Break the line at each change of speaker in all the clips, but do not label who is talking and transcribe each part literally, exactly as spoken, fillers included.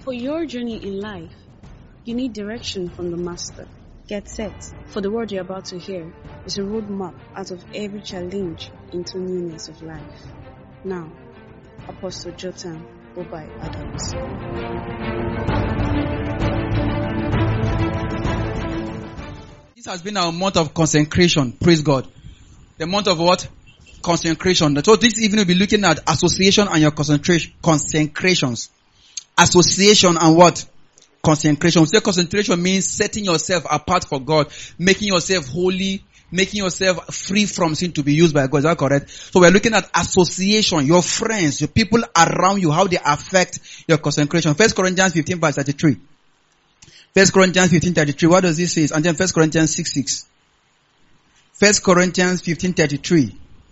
For your journey in life, you need direction from the Master. Get set, for the word you're about to hear is a roadmap out of every challenge into newness of life. Now, Apostle Jotham Bobai Adams.
This has been our month of consecration. Praise God. The month of what? Consecration. So this evening we'll be looking at association and your concentration, consecrations. Association and what? Consecration. We say concentration means setting yourself apart for God, making yourself holy, making yourself free from sin to be used by God. Is that correct? So we're looking at association, your friends, your people around you, how they affect your consecration. First Corinthians fifteen verse thirty-three. First Corinthians fifteen thirty-three. What does this say? And then First Corinthians six six. First Corinthians fifteen thirty-three.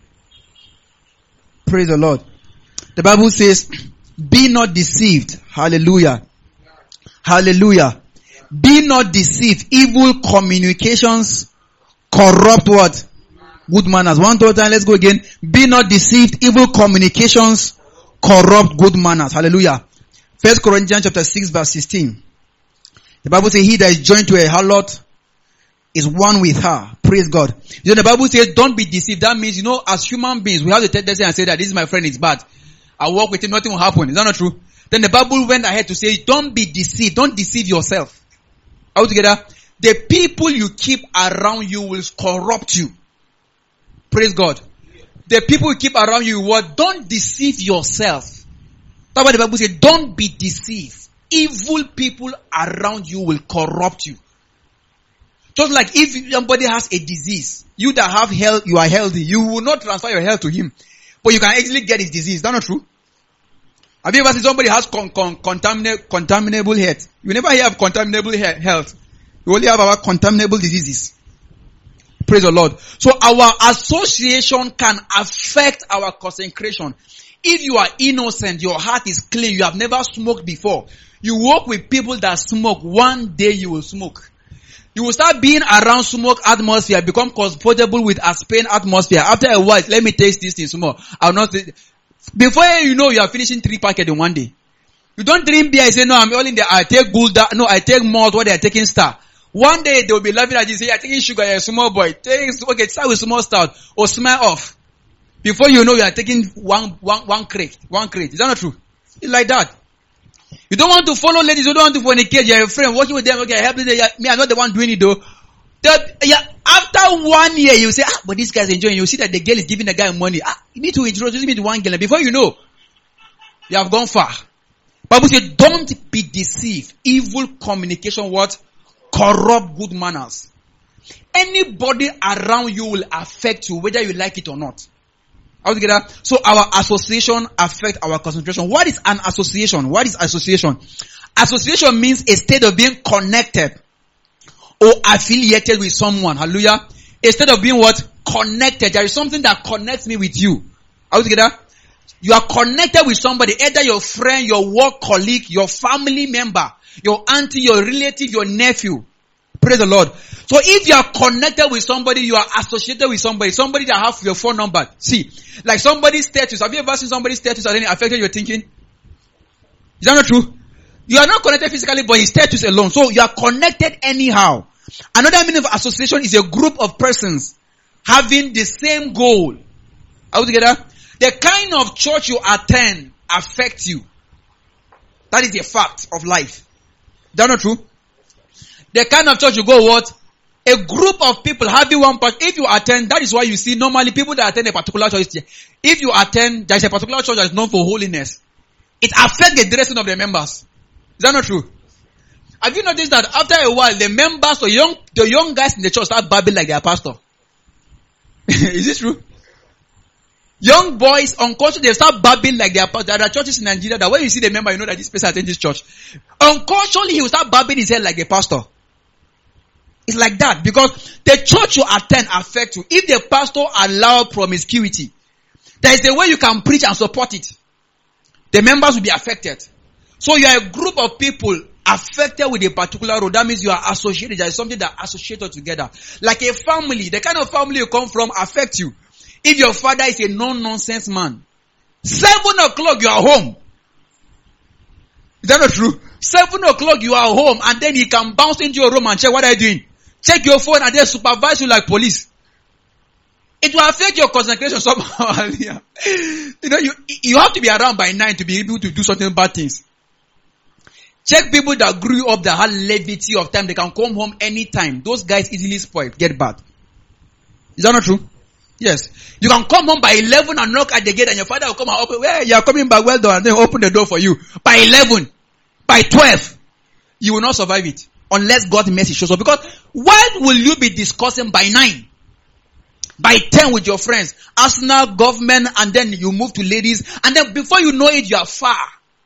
Praise the Lord. The Bible says, be not deceived. Hallelujah. Hallelujah. Be not deceived. Evil communications corrupt what? Good manners. One more time, let's go again. Be not deceived. Evil communications corrupt good manners. Hallelujah. First Corinthians chapter six verse sixteen. The Bible says, he that is joined to a harlot is one with her. Praise God. You know, the Bible says, don't be deceived. That means, you know, as human beings, we have the tendency and say that this is my friend, it's bad. I walk with him, nothing will happen. Is that not true? Then the Bible went ahead to say, don't be deceived. Don't deceive yourself. Are we together? The people you keep around you will corrupt you. Praise God. The people you keep around you, what? Don't deceive yourself. That's why the Bible says, don't be deceived. Evil people around you will corrupt you. Just like if somebody has a disease, you that have health, you are healthy, you will not transfer your health to him. But you can easily get his disease. That's not true. Have you ever seen somebody has con- con- contamina- contaminable health? You never hear of contaminable he- health. You only have about contaminable diseases. Praise the Lord. So our association can affect our consecration. If you are innocent, your heart is clean, you have never smoked before, you walk with people that smoke, one day you will smoke. You will start being around smoke atmosphere, become comfortable with Aspen atmosphere. After a while, let me taste this thing small. I'll not say, before you know, you are finishing three packets in one day. You don't drink beer, you say, no, I'm all in there, I take Gulda, no, I take malt, what they are taking Star. One day, they will be laughing at you, say, you're taking sugar, you're a small boy. Take, okay, start with small stout, or smell off. Before you know, you are taking one, one, one crate, one crate. Is that not true? It's like that. You don't want to follow ladies, you don't want to fornicate, you're a friend, working with them, okay, help me, me, I'm not the one doing it though. That, yeah, after one year, you say, ah, but this guy's enjoying, you see that the girl is giving the guy money. Ah, you need to introduce me to one girl, and before you know, you have gone far. Bible says, don't be deceived. Evil communication, what? Corrupt good manners. Anybody around you will affect you, whether you like it or not. How to get that? So our association affect our concentration. What is an association? What is association? Association means a state of being connected or affiliated with someone. Hallelujah. A state of being what? Connected. There is something that connects me with you. How to get that? You are connected with somebody, either your friend, your work colleague, your family member, your auntie, your relative, your nephew. Praise the Lord. So if you are connected with somebody, you are associated with somebody, somebody that have your phone number. See, like somebody's status. Have you ever seen somebody's status that affected your thinking? Is that not true? You are not connected physically, but his status alone. So you are connected anyhow. Another meaning of association is a group of persons having the same goal. Are we together? The kind of church you attend affects you. That is a fact of life. Is that not true? The kind of church you go, what? A group of people having one part. If you attend, that is why you see normally people that attend a particular church. If you attend, there is a particular church that is known for holiness. It affects the dressing of the members. Is that not true? Have you noticed that after a while, the members, the young, the young guys in the church start babbling like their pastor? Is this true? Young boys, unconsciously, they start babbling like their pastor. There are churches in Nigeria that when you see the member, you know that this person attends this church. Unconsciously, he will start babbling his head like a pastor. It's like that because the church you attend affects you. If the pastor allows promiscuity, there is a way you can preach and support it. The members will be affected. So you are a group of people affected with a particular role. That means you are associated. There is something that associated together. Like a family, the kind of family you come from affects you. If your father is a non-nonsense man, seven o'clock you are home. Is that not true? Seven o'clock you are home and then he can bounce into your room and check what are you doing. Check your phone and then supervise you like police. It will affect your concentration somehow. You know, you, you have to be around by nine to be able to do certain bad things. Check people that grew up that had levity of time. They can come home anytime. Those guys easily spoil, get bad. Is that not true? Yes. You can come home by eleven and knock at the gate and your father will come and open. Well, you are coming back, well done, and then open the door for you. By eleven, by twelve, you will not survive it. Unless God's mercy shows up. Because what will you be discussing by nine? By ten with your friends. Arsenal, government, and then you move to ladies. And then before you know it, you are far.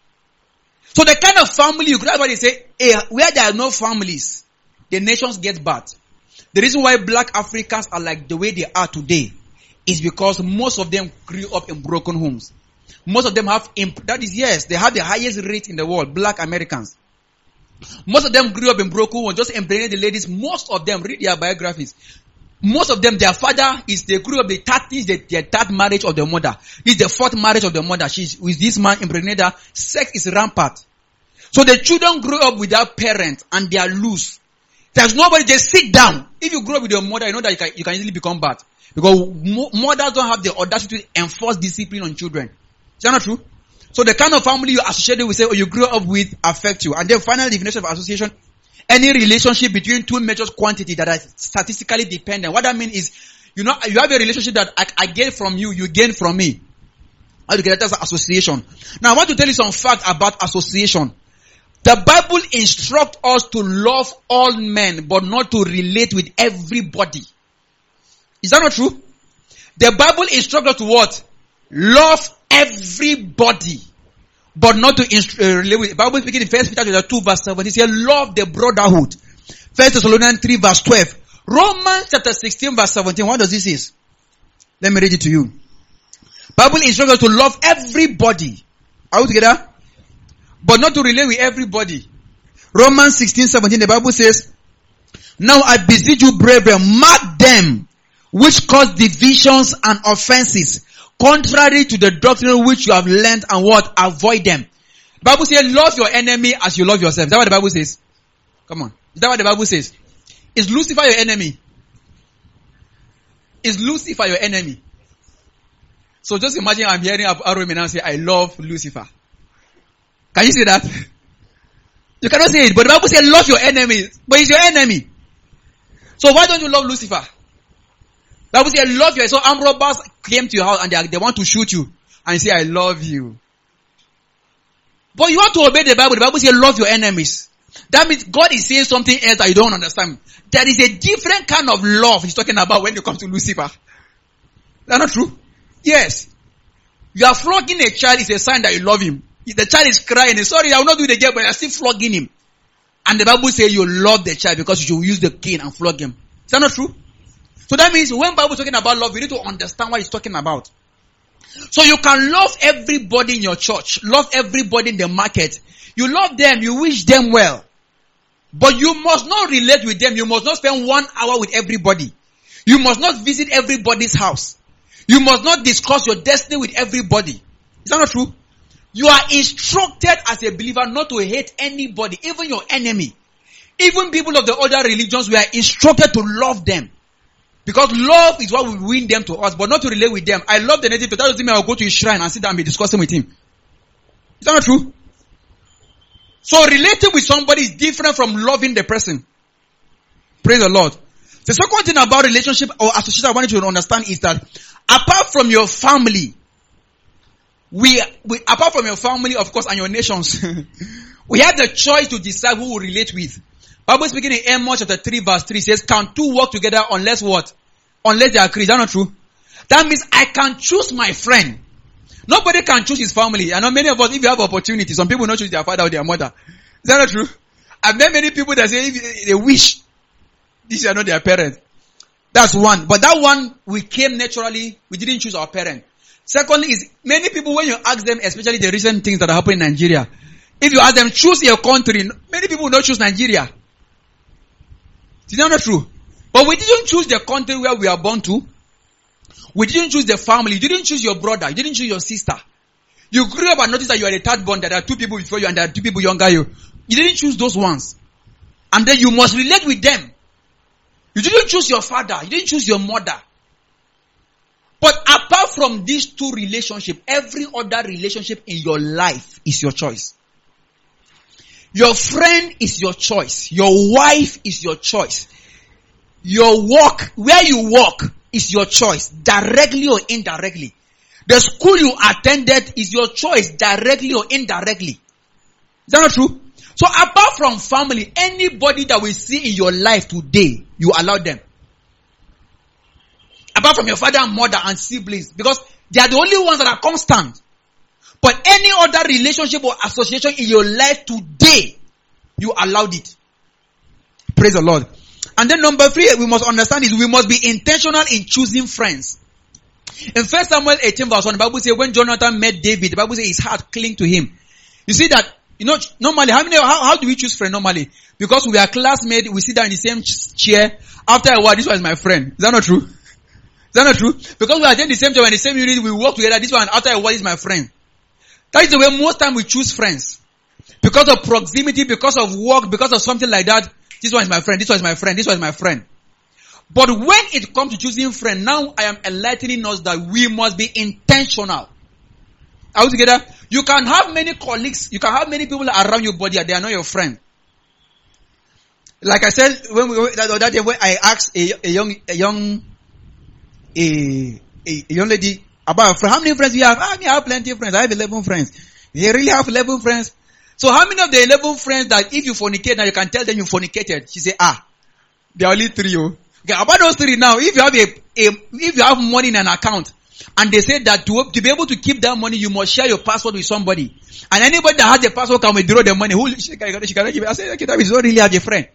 So the kind of family you could everybody say, hey, where there are no families, the nations get bad. The reason why black Africans are like the way they are today is because most of them grew up in broken homes. Most of them have, imp- that is yes, they have the highest rate in the world, black Americans. Most of them grew up in broken homes, just impregnated the ladies. Most of them, read their biographies. Most of them, their father is, they grew up, the third is the, their third marriage of the mother. This is the fourth marriage of the mother. She's with this man impregnated her. Sex is rampant. So the children grew up without parents and they are loose. There's nobody, just sit down. If you grow up with your mother, you know that you can, you can easily become bad. Because mo- mothers don't have the audacity to enforce discipline on children. Is that not true? So the kind of family you associated with, say, or you grew up with, affect you. And then final definition of association, any relationship between two measures quantity that are statistically dependent. What that means is, you know, you have a relationship that I, I get from you, you gain from me. How do you get that? That's association. Now I want to tell you some facts about association. The Bible instructs us to love all men, but not to relate with everybody. Is that not true? The Bible instructs us to what? Love everybody, but not to inst- uh, relate with. The Bible speaking in First Peter chapter two verse seven, it says, love the brotherhood. First Thessalonians three verse twelve. Romans chapter sixteen verse seventeen, what does this say? Let me read it to you. Bible instructs us to love everybody. Are we together? But not to relate with everybody. Romans sixteen seventeen, the Bible says, now I beseech you, brethren, mark them which cause divisions and offenses, contrary to the doctrine which you have learned, and what? Avoid them. The Bible says, love your enemy as you love yourself. Is that what the Bible says? Come on. Is that what the Bible says? Is Lucifer your enemy? Is Lucifer your enemy? So just imagine I'm hearing Aaron and say, I love Lucifer. Can you say that? You cannot say it, but the Bible says love your enemy, but he's your enemy. So why don't you love Lucifer? The Bible says love your, so armed robbers came to your house and they, they want to shoot you and say, I love you. But you want to obey the Bible. The Bible says love your enemies. That means God is saying something else that you don't understand. There is a different kind of love he's talking about when it comes to Lucifer. That's not true? Yes. You are flogging a child is a sign that you love him. If the child is crying, sorry, I will not do it again, but you are still flogging him. And the Bible says you love the child because you should use the cane and flog him. Is that not true? So that means when Bible is talking about love, you need to understand what he's talking about. So you can love everybody in your church, love everybody in the market. You love them, you wish them well. But you must not relate with them. You must not spend one hour with everybody. You must not visit everybody's house. You must not discuss your destiny with everybody. Is that not true? You are instructed as a believer not to hate anybody, even your enemy. Even people of the other religions, we are instructed to love them. Because love is what will win them to us, but not to relate with them. I love the native, but that doesn't mean I'll go to his shrine and sit down and be discussing with him. Is that not true? So relating with somebody is different from loving the person. Praise the Lord. The second thing about relationship or association I want you to understand is that apart from your family, we, we apart from your family, of course, and your nations, we have the choice to decide who we relate with. Bible speaking in Amos chapter three verse three says, can two work together unless what? Unless they agree. Is that not true? That means I can choose my friend. Nobody can choose his family. I know many of us, if you have opportunity, some people don't choose their father or their mother. Is that not true? I've met many people that say if they wish these are not their parents. That's one. But that one, we came naturally. We didn't choose our parent. Secondly is, many people, when you ask them, especially the recent things that are happening in Nigeria, if you ask them, choose your country, many people will not choose Nigeria. Is that not true? But we didn't choose the country where we are born to. We didn't choose the family. You didn't choose your brother. You didn't choose your sister. You grew up and noticed that you are the third born. There are two people before you and there are two people younger you. You didn't choose those ones. And then you must relate with them. You didn't choose your father. You didn't choose your mother. But apart from these two relationships, every other relationship in your life is your choice. Your friend is your choice. Your wife is your choice. Your work, where you work, is your choice, directly or indirectly. The school you attended is your choice, directly or indirectly. Is that not true? So apart from family, anybody that we see in your life today, you allow them. Apart from your father and mother and siblings, because they are the only ones that are constant. But any other relationship or association in your life today, you allowed it. Praise the Lord. And then number three, we must understand is we must be intentional in choosing friends. In First Samuel eighteen verse one, the Bible says when Jonathan met David, the Bible says his heart clung to him. You see that, you know, normally, how many, how, how do we choose friends normally? Because we are classmates, we sit down in the same chair. After a while, this one is my friend. Is that not true? Is that not true? Because we are in the same job and the same unit, we work together. This one, after a while, is my friend. That is the way most time we choose friends. Because of proximity, because of work, because of something like that. This one is my friend, this one is my friend, this one is my friend. But when it comes to choosing friend, now I am enlightening us that we must be intentional. Are we together? You can have many colleagues, you can have many people around you, but they are not your friend. Like I said, when we that, that day when I asked a, a young a young a, a young lady about a friend, how many friends do you have? I mean, I have plenty of friends. I have eleven friends. You really have eleven friends? So how many of the eleven friends that if you fornicate now you can tell them you fornicated? She said, ah, there are only three. Oh. Okay, about those three now, if you have a, a if you have money in an account and they say that to, to be able to keep that money you must share your password with somebody. And anybody that has the password can withdraw the money. Who she can, she cannot give it. I said, okay, that means you don't really have a friend.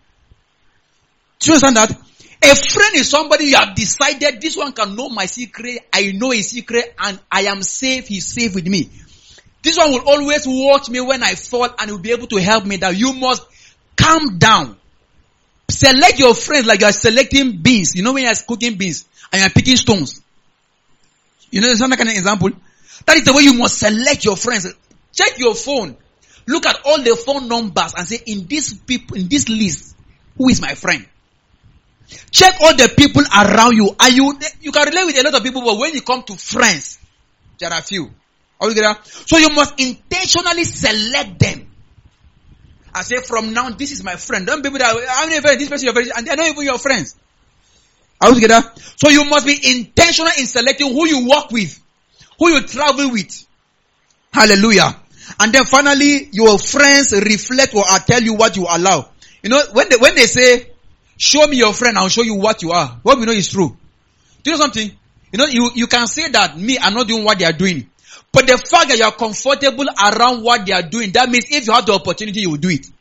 Do you understand that? A friend is somebody you have decided this one can know my secret, I know his secret, and I am safe, he's safe with me. This one will always watch me when I fall and will be able to help me. That you must calm down. Select your friends like you are selecting beans. You know when you are cooking beans and you are picking stones. You know, there's some kind of example. That is the way you must select your friends. Check your phone. Look at all the phone numbers and say, in this people, in this list, who is my friend? Check all the people around you. Are you, you can relate with a lot of people, but when you come to friends, there are few. Are you together? So you must intentionally select them. I say from now, this is my friend. Don't people that, how many friends, this person your friend, and they're not even your friends. Are you together? So you must be intentional in selecting who you work with, who you travel with. Hallelujah. And then finally, your friends reflect or tell you what you allow. You know, when they, when they say, show me your friend, I'll show you what you are. What we know is true. Do you know something? You know, you, you can say that me, I'm not doing what they are doing. But the fact that you are comfortable around what they are doing, that means if you have the opportunity, you will do it.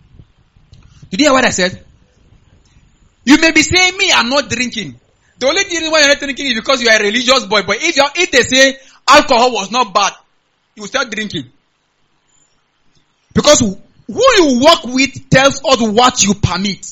Did you hear what I said? You may be saying, me, I'm not drinking. The only reason why you're not drinking is because you are a religious boy. But if you are, if they say alcohol was not bad, you will start drinking. Because who you work with tells us what you permit.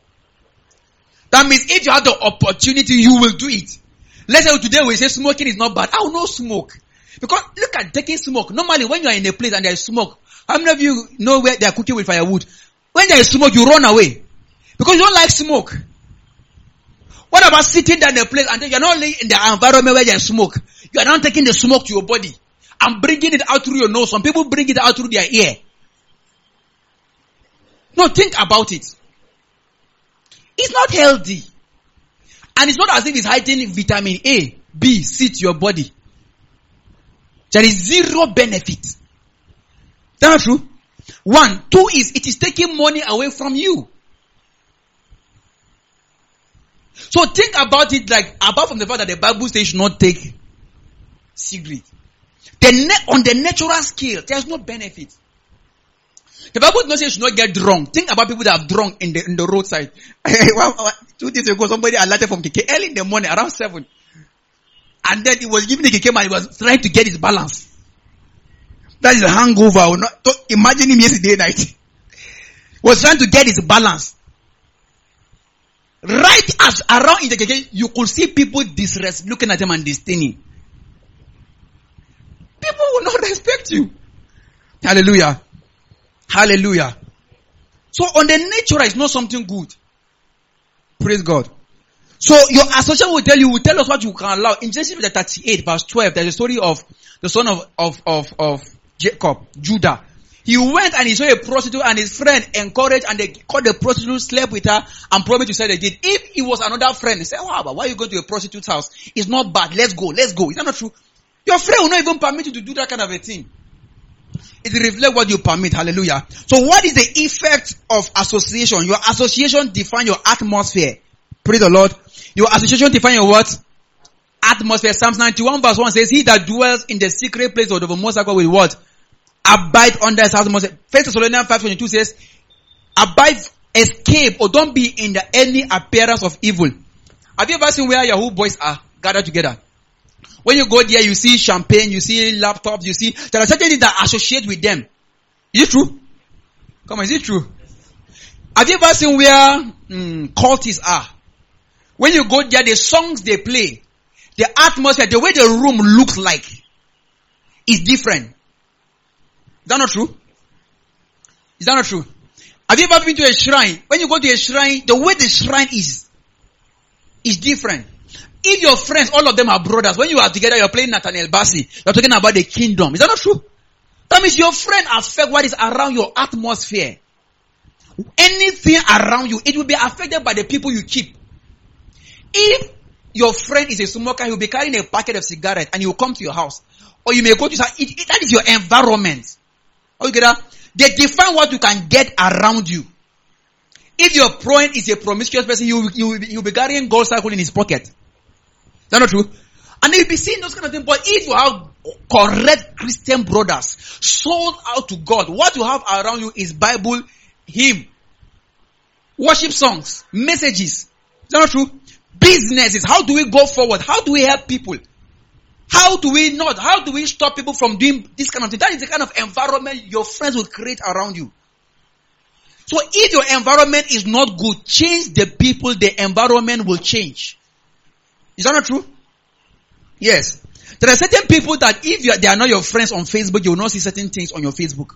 That means if you have the opportunity, you will do it. Let's say today we say smoking is not bad. I will not smoke. Because look at taking smoke. Normally when you are in a place and there is smoke, how many of you know where they are cooking with firewood? When there is smoke, you run away. Because you don't like smoke. What about sitting down in a place and then you're not only in the environment where there is smoke, you are not taking the smoke to your body and bringing it out through your nose. Some people bring it out through their ear. No, think about it. It's not healthy. And it's not as if it's hiding vitamin A, B, C to your body. There is zero benefit. That's true. One. Two is, it is taking money away from you. So think about it like, apart from the fact that the Bible says you should not take cigarette. The ne- on the natural scale, there's no benefit. The Bible does not say you should not get drunk. Think about people that have drunk in the, in the roadside. Two days ago, somebody alerted from K K early in the morning, around seven. And then he was giving the K K man, he was trying to get his balance. That is a hangover. Not, imagine him yesterday night. He was trying to get his balance. Right as around in the K K, you could see people disrespect, looking at him and disdaining. People will not respect you. Hallelujah. Hallelujah. So on the natural, it's not something good. Praise God. So your association will tell you, will tell us what you can allow. In Genesis thirty-eight, verse twelve, there's a story of the son of, of, of, of Jacob, Judah. He went and he saw a prostitute and his friend encouraged and they caught the prostitute, slept with her and promised to sell the deed. If he was another friend, he said, wow, but why are you going to a prostitute's house? It's not bad. Let's go. Let's go. Is that not true? Your friend will not even permit you to do that kind of a thing. It reflects what you permit. Hallelujah. So what is the effect of association? Your association defines your atmosphere. Praise the Lord. Your association defines your what? Atmosphere. Psalms ninety-one verse one says, he that dwells in the secret place of the Most High God will what? Abide under his house. First Thessalonians five twenty-two says, abide, escape, or don't be in the any appearance of evil. Have you ever seen where Yahoo boys are gathered together? When you go there, you see champagne, you see laptops, you see, there are certain things that associate with them. Is it true? Come on, is it true? Have you ever seen where mm, cultists are? When you go there, the songs they play, the atmosphere, the way the room looks like is different. Is that not true? Is that not true? Have you ever been to a shrine? When you go to a shrine, the way the shrine is, is different. If your friends, all of them are brothers, when you are together, you're playing Nathaniel Bassey, you're talking about the kingdom. Is that not true? That means your friend affect what is around your atmosphere. Anything around you, it will be affected by the people you keep. If your friend is a smoker, he will be carrying a packet of cigarettes and he will come to your house. Or you may go to, it, it, that is your environment. Okay, that? They define what you can get around you. If your friend is a promiscuous person, you you you'll be carrying gold circle in his pocket. Is that not true? And you'll be seeing those kind of things. But if you have correct Christian brothers, sold out to God, what you have around you is Bible, hymn, worship songs, messages. Is that not true? Businesses. How do we go forward? How do we help people? How do we not? How do we stop people from doing this kind of thing? That is the kind of environment your friends will create around you. So if your environment is not good, change the people, the environment will change. Is that not true? Yes. There are certain people that if you are, they are not your friends on Facebook, you will not see certain things on your Facebook.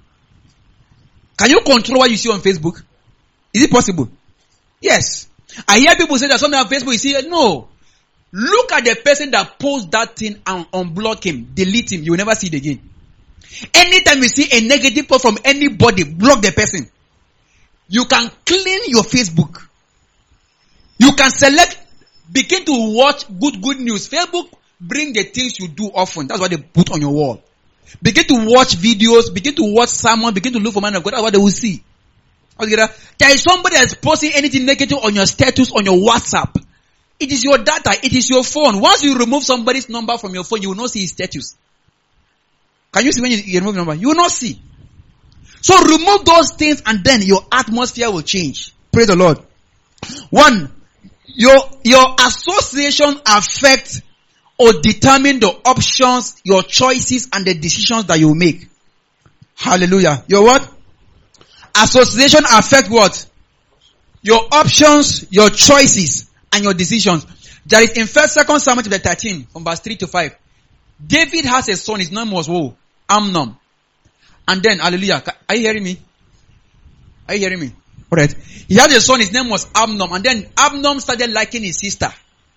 Can you control what you see on Facebook? Is it possible? Yes. I hear people say that something on Facebook, you see, no. Look at the person that posts that thing and unblock him, delete him, you will never see it again. Anytime you see a negative post from anybody, block the person. You can clean your Facebook. You can select, begin to watch good, good news. Facebook bring the things you do often. That's what they put on your wall. Begin to watch videos, begin to watch someone, begin to look for man of God. That's what they will see. There is somebody that's posting anything negative on your status, on your WhatsApp. It is your data. It is your phone. Once you remove somebody's number from your phone, you will not see his status. Can you see when you, you remove number? You will not see. So remove those things and then your atmosphere will change. Praise the Lord. One, your, your association affects or determine the options, your choices and the decisions that you make. Hallelujah. Your what? Association affect what? Your options, your choices and your decisions. There is in first, second Samuel chapter thirteen, from verse three to five. David has a son, his name was who? Amnon. And then, hallelujah. Are you hearing me? Are you hearing me? Alright. He had a son, his name was Amnon. And then Amnon started liking his sister.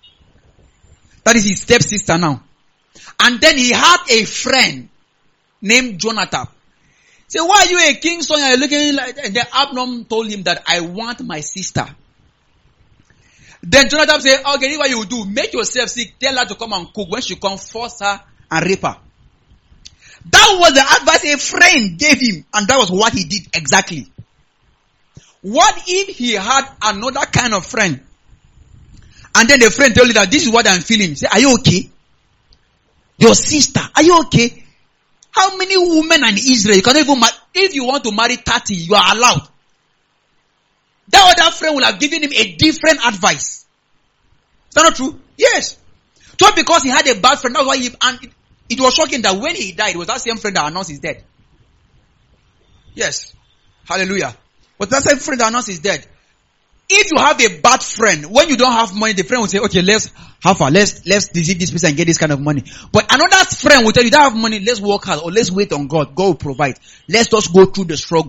That is his stepsister now. And then he had a friend named Jonathan. Say, why are you a king's son? You're looking like, and then Amnon told him that I want my sister. Then Jonathan said, okay, this is what you do. Make yourself sick. Tell her to come and cook. When she comes, force her and rape her. That was the advice a friend gave him. And that was what he did exactly. What if he had another kind of friend? And then the friend told you that this is what I'm feeling. Say, are you okay? Your sister, are you okay? How many women in Israel, you cannot even marry, if you want to marry thirty, you are allowed. That other friend will have given him a different advice. Is that not true? Yes. Just because he had a bad friend, that's why he, and it, it was shocking that when he died, it was that same friend that announced he's dead. Yes. Hallelujah. But that same friend that announced he's dead. If you have a bad friend, when you don't have money, the friend will say, okay, let's have a, let's, let's visit this person and get this kind of money. But another friend will tell you, you don't have money, let's work hard, or let's wait on God. God will provide. Let's just go through the struggle.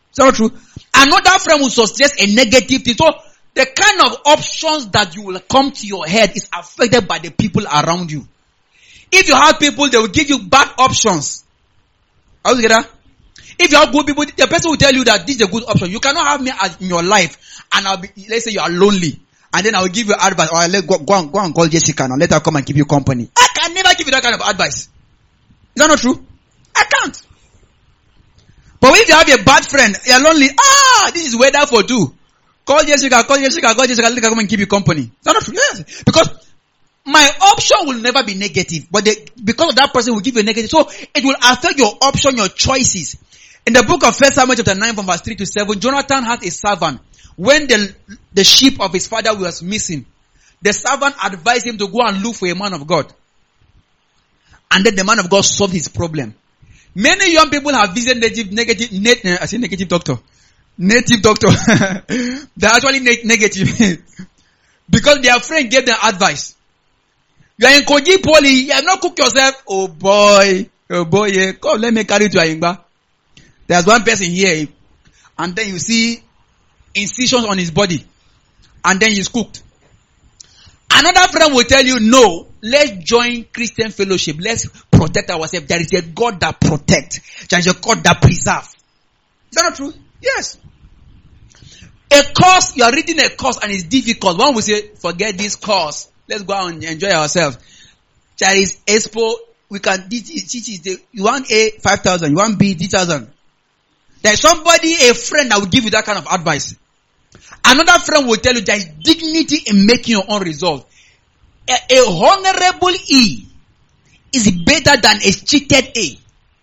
Is that not true? Another friend will suggest a negative thing. So the kind of options that you will come to your head is affected by the people around you. If you have people, they will give you bad options. Are you together? If you have good people, the person will tell you that this is a good option. You cannot have me as in your life, and I'll be, let's say you are lonely, and then I will give you advice, or let go, go, and, go and call Jessica and let her come and keep you company. I can never give you that kind of advice. Is that not true? I can't. But if you have a bad friend, you are lonely, ah, this is weather for two. Call Jessica, call Jessica, call Jessica, let her come and keep you company. Is that not true? Yes. Because my option will never be negative, but the, because of that person will give you a negative, so it will affect your option, your choices. In the book of First Samuel chapter nine from verse three to seven, Jonathan had a servant. When the, the sheep of his father was missing, the servant advised him to go and look for a man of God. And then the man of God solved his problem. Many young people have visited negative, negative, net, I say negative doctor. Native doctor. They're actually ne- negative. Because their friend gave them advice. You are in Koji Poly, you have not cooked yourself. Oh boy, oh boy, yeah. Come, let me carry you to Ayingba. There's one person here, and then you see incisions on his body, and then he's cooked. Another friend will tell you, no, let's join Christian fellowship. Let's protect ourselves. There is a God that protects. There is a God that preserves. Is that not true? Yes. A course, you are reading a course and it's difficult. One will say, forget this course. Let's go out and enjoy ourselves. There is Expo. We can, this is the, you want A, five thousand. You want B, three thousand. There's somebody, a friend that will give you that kind of advice. Another friend will tell you there is dignity in making your own result. A, a honorable E is better than a cheated A.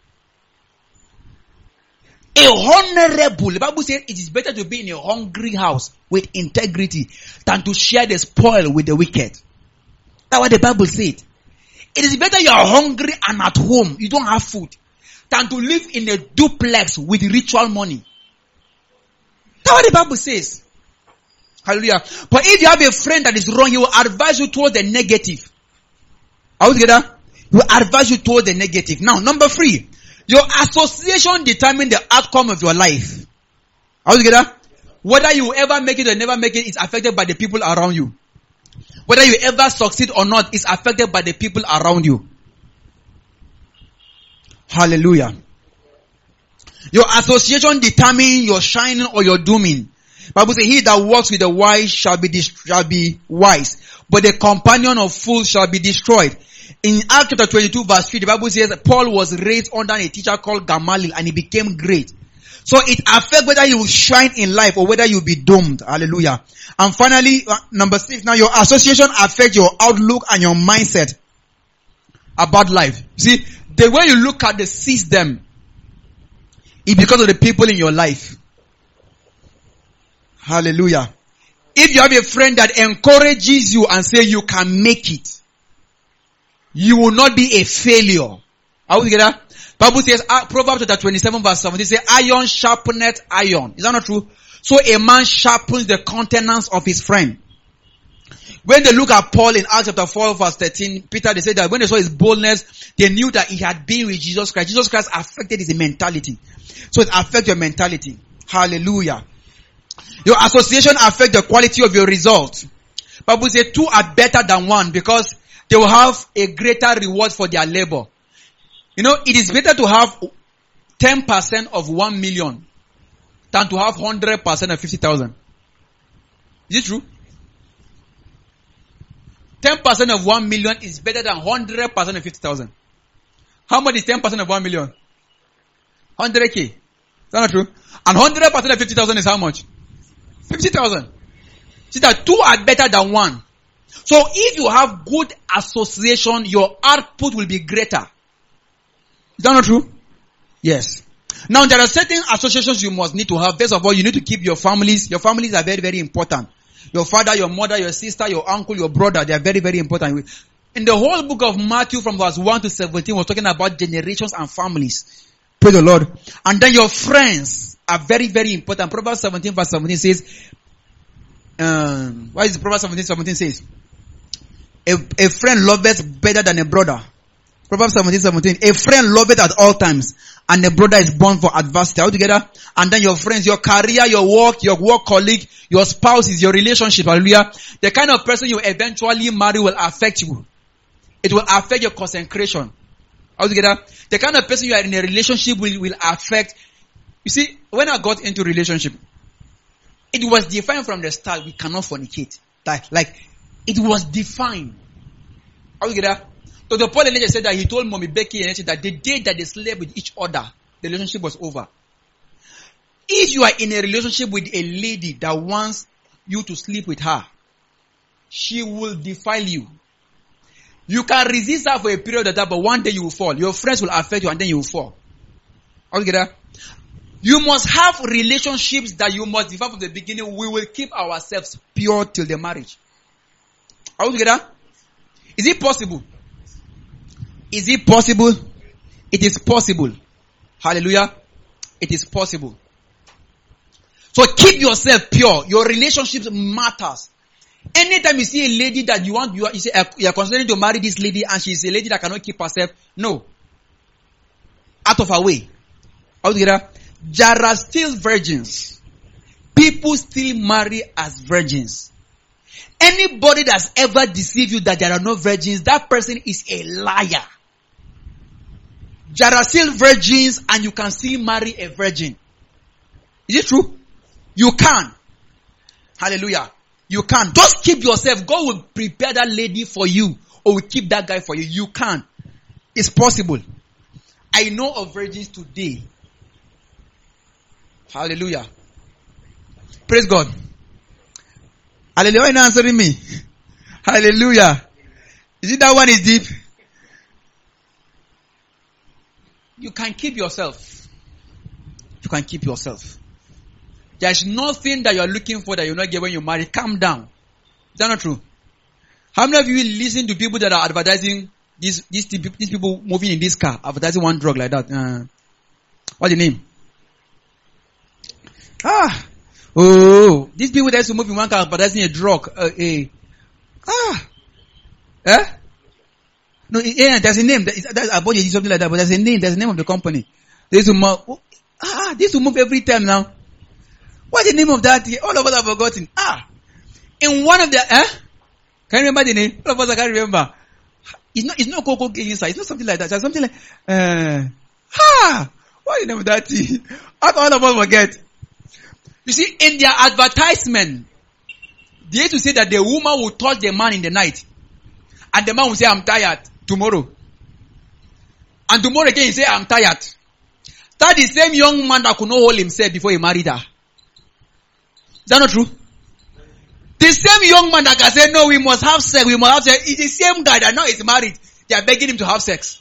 A honorable, the Bible says it is better to be in a hungry house with integrity than to share the spoil with the wicked. That's what the Bible said. It is better you are hungry and at home, you don't have food, than to live in a duplex with ritual money. That's what the Bible says. Hallelujah. But if you have a friend that is wrong, he will advise you towards the negative. Are we together? He will advise you towards the negative. Now, number three. Your association determines the outcome of your life. Are we together? Whether you ever make it or never make it is affected by the people around you. Whether you ever succeed or not is affected by the people around you. Hallelujah. Your association determines your shining or your dooming. Bible says, he that walks with the wise shall be shall be wise, but the companion of fools shall be destroyed. In Acts chapter twenty-two verse three, the Bible says Paul was raised under a teacher called Gamaliel and he became great. So it affects whether you will shine in life or whether you will be doomed. Hallelujah. And finally, uh, number six, now your association affects your outlook and your mindset about life. See, the way you look at the system is because of the people in your life. Hallelujah. If you have a friend that encourages you and say you can make it, you will not be a failure. Are we together? Bible says, uh, Proverbs chapter twenty-seven verse seventeen says, iron sharpeneth iron. Is that not true? So a man sharpens the countenance of his friend. When they look at Paul in Acts chapter four verse thirteen, Peter, they said that when they saw his boldness, they knew that he had been with Jesus Christ. Jesus Christ affected his mentality. So it affects your mentality. Hallelujah. Your association affects the quality of your result. Bible says two are better than one because they will have a greater reward for their labor. You know, it is better to have ten percent of one million than to have one hundred percent of fifty thousand. Is it true? ten percent of one million is better than one hundred percent of fifty thousand. How much is ten percent of one million? one hundred K. Is that not true? And one hundred percent of fifty thousand is how much? fifty thousand. See that two are better than one. So if you have good association, your output will be greater. Is that not true? Yes. Now there are certain associations you must need to have. First of all, you need to keep your families. Your families are very, very important. Your father, your mother, your sister, your uncle, your brother, they are very, very important. In the whole book of Matthew from verse one to seventeen, we're talking about generations and families. Praise the Lord. And then your friends are very, very important. Proverbs seventeen verse seventeen says, um, what is Proverbs seventeen, seventeen says? A, a friend loveth better than a brother. Proverbs seventeen seventeen. A friend loveth at all times, and a brother is born for adversity. All together. And then your friends, your career, your work, your work colleague, your spouse is your relationship. Hallelujah. The kind of person you eventually marry will affect you. It will affect your consecration. All together. The kind of person you are in a relationship will, will affect. You see, when I got into relationship, it was defined from the start. We cannot fornicate. Like, like, it was defined. All together. So the point the said that he told Mommy Becky and that the day that they slept with each other, the relationship was over. If you are in a relationship with a lady that wants you to sleep with her, she will defile you. You can resist her for a period of time, but one day you will fall. Your friends will affect you and then you will fall. Altogether, you must have relationships that you must define from the beginning. We will keep ourselves pure till the marriage. Altogether, is it possible? Is it possible? It is possible. Hallelujah. It is possible. So keep yourself pure. Your relationships matters. Anytime you see a lady that you want, you are, you, say, you are considering to marry this lady and she is a lady that cannot keep herself, no. Out of her way. Altogether, there are still virgins. People still marry as virgins. Anybody that's ever deceived you that there are no virgins, that person is a liar. There are still virgins and you can still marry a virgin. Is it true? You can. Hallelujah. You can. Just keep yourself. God will prepare that lady for you or will keep that guy for you. You can. It's possible. I know of virgins today. Hallelujah. Praise God. Hallelujah. Why are you not answering me? Hallelujah. Is it that one is deep? You can keep yourself. You can keep yourself. There's nothing that you're looking for that you're not get when you marry. Calm down. Is that not true? How many of you listen to people that are advertising these these, these people moving in this car, advertising one drug like that? Uh, what's the name? Ah. Oh. These people that used to move in one car advertising a drug. Uh, a, ah. Eh? No, yeah, there's a name. That's about something like that, but there's a name. There's a name of the company. They used to move. Oh, ah, they used to move every time now. What's the name of that? All of us have forgotten. Ah, in one of the, eh? Can you remember the name? All of us I can't remember. It's not, it's not Coco inside. It's not something like that. It's something like, uh, ah, what's the name of that thing? How can all of us forget? You see, in their advertisement, they used to say that the woman will touch the man in the night. And the man will say, I'm tired tomorrow. And tomorrow again he say, I'm tired. That the same young man that could not hold himself before he married her. Is that not true? The same young man that can say, no, we must have sex, we must have sex. It's the same guy that now is married. They are begging him to have sex.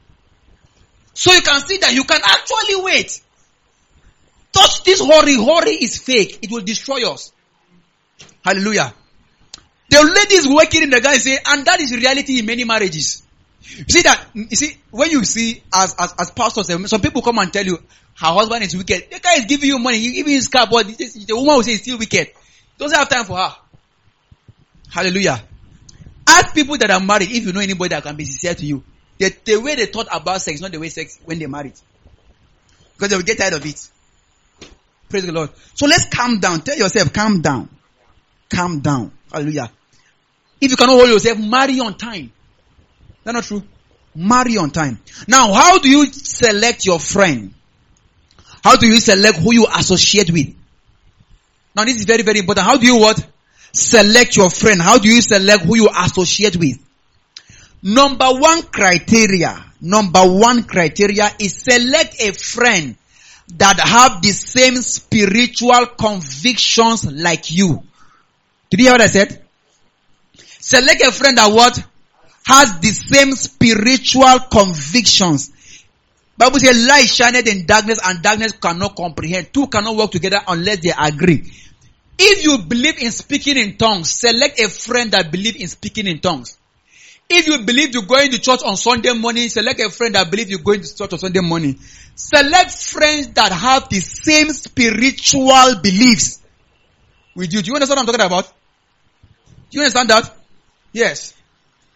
So you can see that you can actually wait. Touch this hurry, hurry is fake. It will destroy us. Hallelujah. The lady is working in the guy say, and that is reality in many marriages. You see that, you see, when you see as, as, as pastors, some people come and tell you, her husband is wicked. The guy is giving you money, he giving his car, but the woman will say he's still wicked. Doesn't have time for her. Hallelujah. Ask people that are married, if you know anybody that can be sincere to you, the, the way they thought about sex, not the way sex when they married. Because they will get tired of it. Praise the Lord. So let's calm down. Tell yourself, calm down. Calm down. Hallelujah. If you cannot hold yourself, marry on time. That's not true. Marry on time. Now, how do you select your friend? How do you select who you associate with? Now, this is very, very important. How do you what? Select your friend. How do you select who you associate with? Number one criteria, number one criteria is select a friend that have the same spiritual convictions like you. Did you hear what I said? Select a friend that what? Has the same spiritual convictions. Bible says light shineth in darkness and darkness cannot comprehend. Two cannot work together unless they agree. If you believe in speaking in tongues, select a friend that believes in speaking in tongues. If you believe you're going to church on Sunday morning, select a friend that believes you're going to church on Sunday morning. Select friends that have the same spiritual beliefs with you. Do you understand what I'm talking about? Do you understand that? Yes.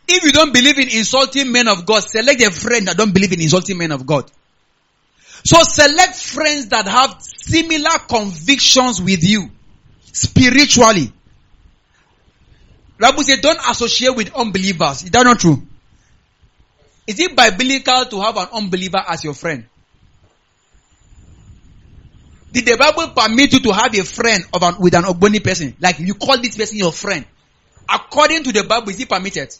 If you don't believe in insulting men of God, select a friend that don't believe in insulting men of God. So select friends that have similar convictions with you, spiritually. The Bible says don't associate with unbelievers. Is that not true? Is it biblical to have an unbeliever as your friend? Did the Bible permit you to have a friend of an, with an Ogboni person? Like you call this person your friend. According to the Bible, is it permitted?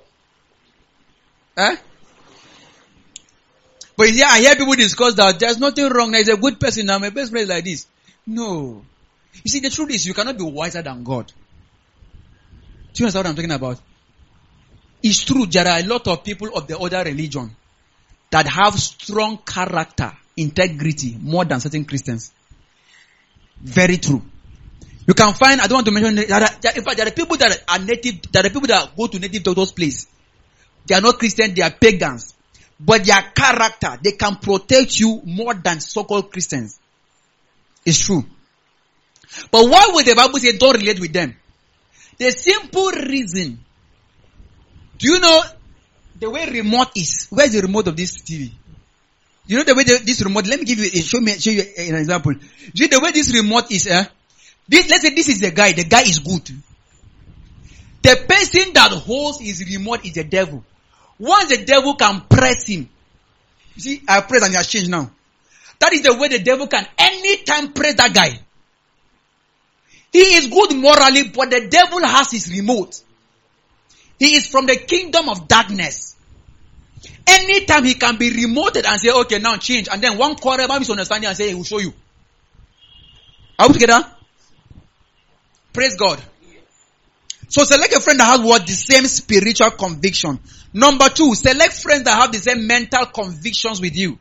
Eh? But yeah, I hear people discuss that there's nothing wrong. There's a good person now. My best friend is like this. No. You see, the truth is you cannot be wiser than God. Do you understand what I'm talking about? It's true. There are a lot of people of the other religion that have strong character, integrity, more than certain Christians. Very true. You can find, I don't want to mention, there are, there, in fact, there are people that are native, there are people that go to native doctors' place. They are not Christians, they are pagans. But their character, they can protect you more than so-called Christians. It's true. But why would the Bible say don't relate with them? The simple reason. Do you know the way remote is? Where's the remote of this T V? You know the way the, this remote, let me give you, show me, show you an example. Do you know the way this remote is, eh? This, let's say this is the guy, the guy is good. The person that holds his remote is the devil. Once the devil can press him, you see, I press and he has changed now. That is the way the devil can anytime press that guy. He is good morally, but the devil has his remote. He is from the kingdom of darkness. Anytime he can be remoted and say, okay, now change. And then one quarter of misunderstanding and say, he will show you. Are we together? Praise God. So select a friend that has what? The same spiritual conviction. Number two, select friends that have the same mental convictions with you.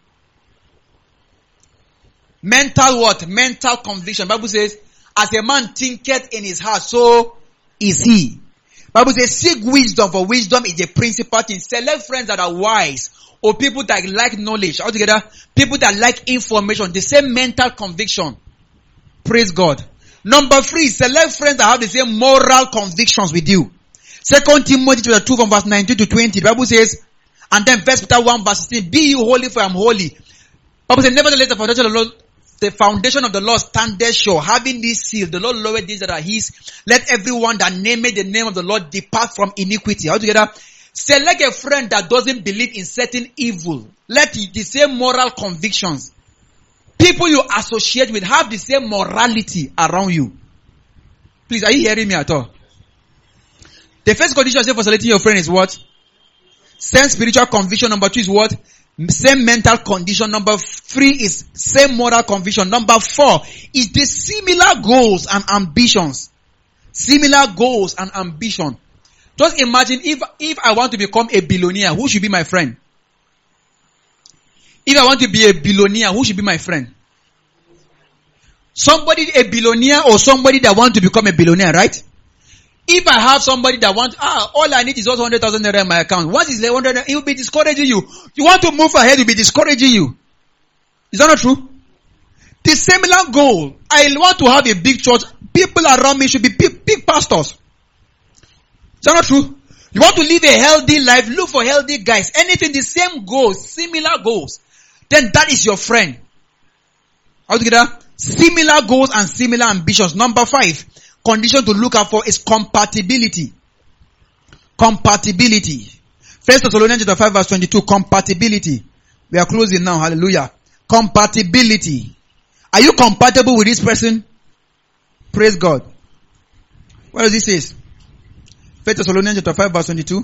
Mental what? Mental conviction. Bible says, as a man thinketh in his heart, so is he. Bible says, seek wisdom, for wisdom is a principal thing. Select friends that are wise, or people that like knowledge. Altogether, people that like information, the same mental conviction. Praise God. Number three, select friends that have the same moral convictions with you. Second Timothy chapter two from verse nineteen to twenty. The Bible says, and then First Peter one verse sixteen, be you holy for I am holy. Bible says, nevertheless the foundation of the Lord, the foundation of the Lord standeth sure, having this seal, the Lord lowered these that are his. Let everyone that nameth the name of the Lord depart from iniquity. Altogether, select a friend that doesn't believe in certain evil. Let the same moral convictions. People you associate with have the same morality around you. Please, are you hearing me at all? The first condition I say for selecting your friend is what? Same spiritual conviction. Number two is what? Same mental condition. Number three is same moral conviction. Number four is the similar goals and ambitions. Similar goals and ambition. Just imagine if, if I want to become a billionaire, who should be my friend? If I want to be a billionaire, who should be my friend? Somebody, a billionaire or somebody that wants to become a billionaire, right? If I have somebody that wants, ah, all I need is just one hundred thousand naira in my account. What is the one hundred? It will be discouraging you. You want to move ahead, it will be discouraging you. Is that not true? The similar goal. I want to have a big church. People around me should be big, big pastors. Is that not true? You want to live a healthy life, look for healthy guys. Anything, the same goals, similar goals. Then that is your friend. How together? Similar goals and similar ambitions. Number five, condition to look out for is compatibility. Compatibility. First Thessalonians chapter five verse twenty-two. Compatibility. We are closing now. Hallelujah. Compatibility. Are you compatible with this person? Praise God. What does this say? First Thessalonians chapter five verse twenty-two.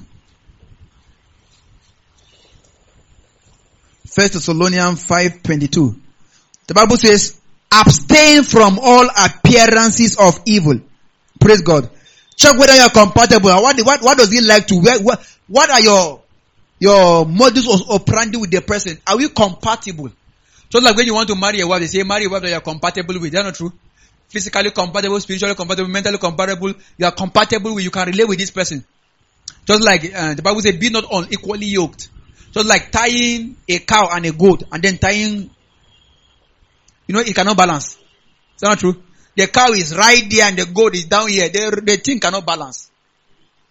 First Thessalonians five twenty-two. The Bible says, abstain from all appearances of evil. Praise God. Check whether you are compatible. What, what, what does he like to wear? What, what are your, your modus operandi with the person? Are we compatible? Just like when you want to marry a wife, they say marry a wife that you are compatible with. That's not true. Physically compatible, spiritually compatible, mentally compatible. You are compatible with, you can relate with this person. Just like uh, the Bible says, be not unequally yoked. Just like tying a cow and a goat and then tying, you know, it cannot balance. Is that not true? The cow is right there and the goat is down here. The, the thing cannot balance.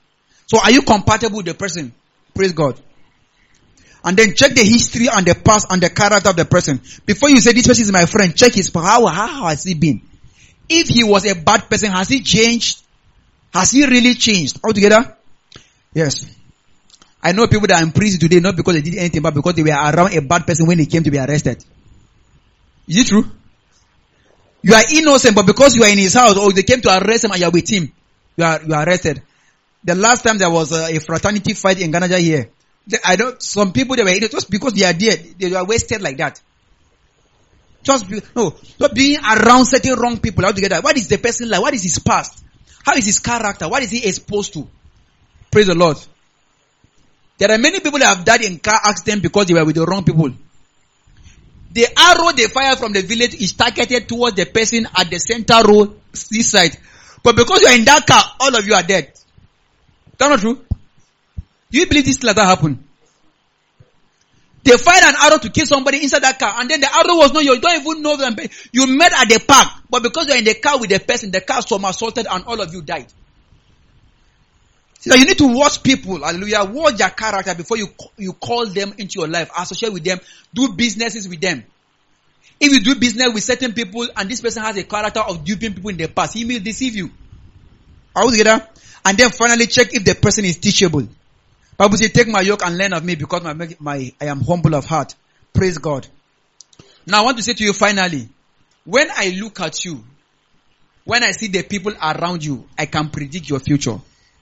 So are you compatible with the person? Praise God. And then check the history and the past and the character of the person. Before you say this person is my friend, check his how, how has he been? If he was a bad person, has he changed? Has he really changed altogether? Yes. I know people that are in prison today not because they did anything, but because they were around a bad person when he came to be arrested. Is it true? You are innocent, but because you are in his house or they came to arrest him and you are with him, you are you are arrested. The last time there was a, a fraternity fight in Ghana here, I don't. Some people they were just because they are there, they were wasted like that. Just be, no, not being around certain wrong people altogether. What is the person like? What is his past? How is his character? What is he exposed to? Praise the Lord. There are many people that have died in car accident because they were with the wrong people. The arrow they fire from the village is targeted towards the person at the center road, this side. But because you are in that car, all of you are dead. That's not true. Do you believe this like that happened? They fired an arrow to kill somebody inside that car, and then the arrow was not yours. You don't even know them. You met at the park, but because you're in the car with the person, the car somersaulted and all of you died. So you need to watch people, hallelujah, watch their character before you you call them into your life, associate with them, do businesses with them. If you do business with certain people and this person has a character of duping people in the past, he may deceive you. Are we together? And then finally check if the person is teachable. Bible says, take my yoke and learn of me because my, my I am humble of heart. Praise God. Now I want to say to you finally, when I look at you, when I see the people around you, I can predict your future.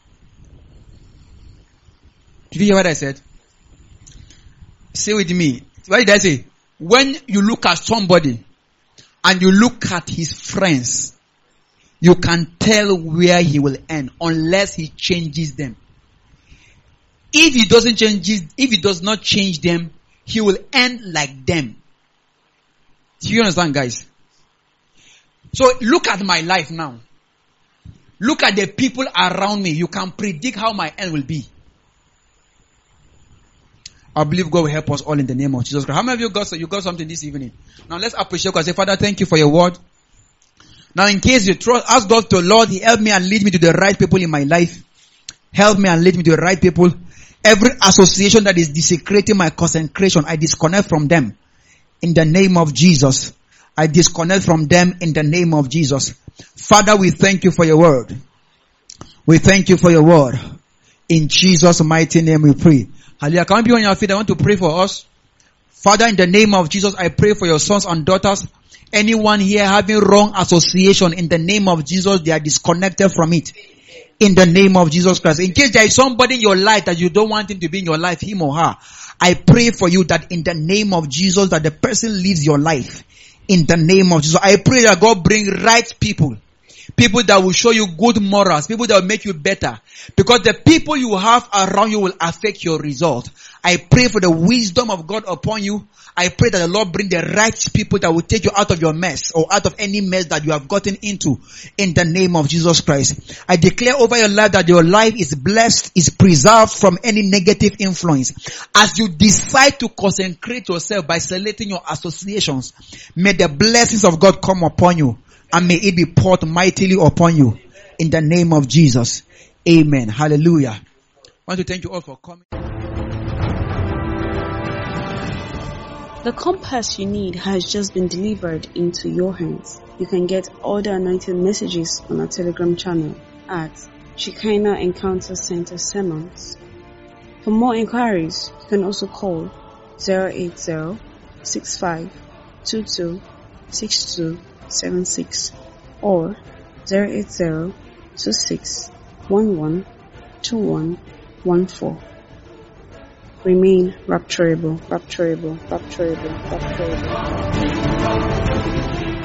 Did you hear what I said? Say with me. What did I say? When you look at somebody and you look at his friends, you can tell where he will end unless he changes them. If he doesn't change, if he does not change them, he will end like them. Do you understand, guys? So look at my life now. Look at the people around me. You can predict how my end will be. I believe God will help us all in the name of Jesus Christ. How many of you got, you got something this evening? Now let's appreciate God. Say, Father, thank you for your word. Now in case you trust, ask God to Lord, He help me and lead me to the right people in my life. Help me and lead me to the right people. Every association that is desecrating my consecration, I disconnect from them. In the name of Jesus. I disconnect from them in the name of Jesus. Father, we thank you for your word. We thank you for your word. In Jesus' mighty name we pray. Hallelujah. Can you be on your feet? I want to pray for us. Father, in the name of Jesus, I pray for your sons and daughters. Anyone here having wrong association, in the name of Jesus, they are disconnected from it. In the name of Jesus Christ. In case there is somebody in your life that you don't want him to be in your life, him or her, I pray for you that in the name of Jesus, that the person lives your life. In the name of Jesus. I pray that God bring right people. People that will show you good morals. People that will make you better. Because the people you have around you will affect your result. I pray for the wisdom of God upon you. I pray that the Lord bring the right people that will take you out of your mess or out of any mess that you have gotten into in the name of Jesus Christ. I declare over your life that your life is blessed, is preserved from any negative influence. As you decide to consecrate yourself by selecting your associations, may the blessings of God come upon you and may it be poured mightily upon you in the name of Jesus. Amen. Hallelujah. I want to thank you all for coming.
The compass you need has just been delivered into your hands. You can get all the anointed messages on our Telegram channel at Shekinah Encounter Center Sermons. For more inquiries, you can also call zero eight zero, six five two two, six two seven six or zero eight zero, two six one one, two one one four. Remain rapturable, rapturable, rapturable, rapturable.